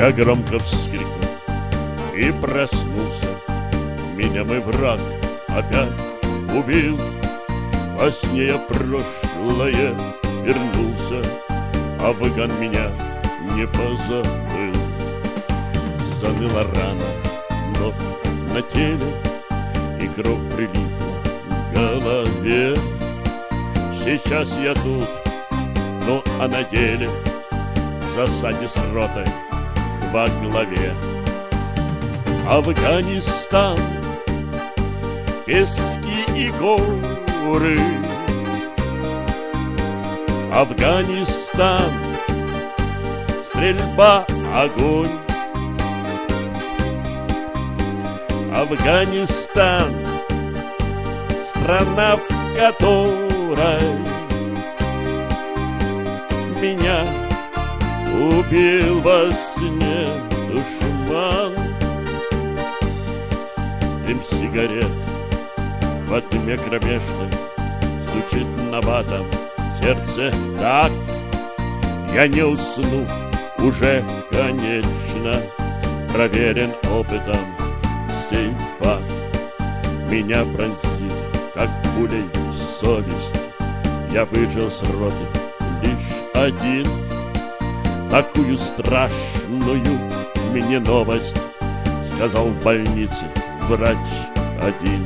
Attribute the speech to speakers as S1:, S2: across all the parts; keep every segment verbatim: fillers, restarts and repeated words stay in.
S1: Я громко вскрикнул и проснулся. Меня мой враг опять убил. Во сне я прошлое вернулся, а выгон меня не позабыл. Заныла рана, но на теле, и кровь прилипла к голове. Сейчас я тут, ну а на деле в засаде с ротой во главе. Афганистан, пески и горы. Афганистан, стрельба, огонь. Афганистан, страна, в которой меня убил во сне душман. Дым сигарет во тьме кромешной стучит набатом сердце так. Я не усну, уже конечно, проверен опытом сей факт. Меня пронзит, как пулей, совесть. Я выжил с роты лишь один. Такую страшную мне новость сказал в больнице врач один.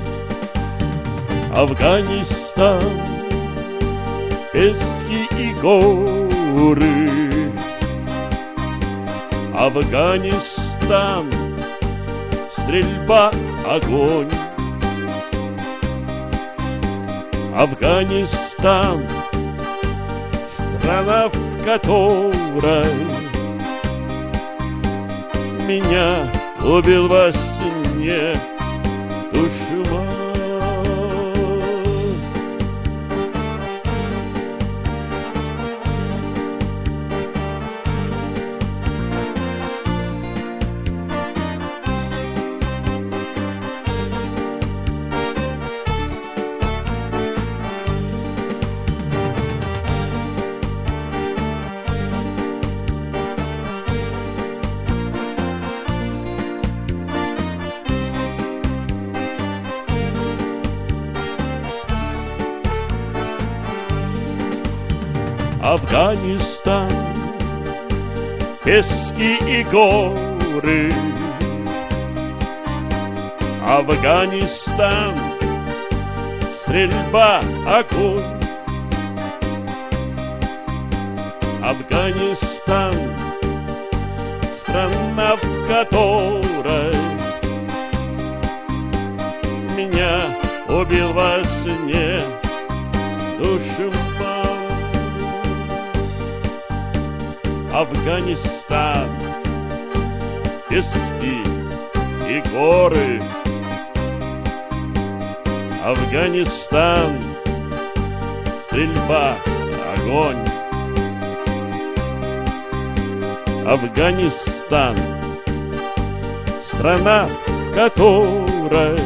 S1: Афганистан, пески и горы. Афганистан, стрельба, огонь. Афганистан, страна, в которой меня убил во сне душман. Афганистан, пески и горы. Афганистан, стрельба, огонь. Афганистан, страна, в которой меня убил во сне душман. Афганистан, пески и горы. Афганистан, стрельба, огонь. Афганистан, страна, в которой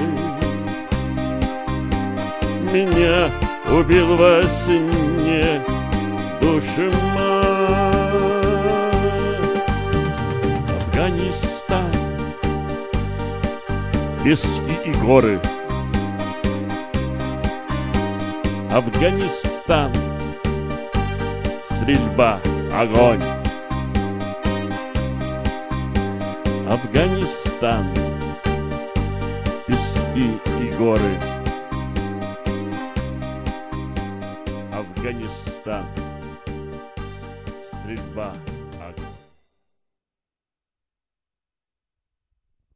S1: меня убил во сне душман. Афганистан, пески и горы. Афганистан, стрельба, огонь. Афганистан, пески и горы. Афганистан, стрельба.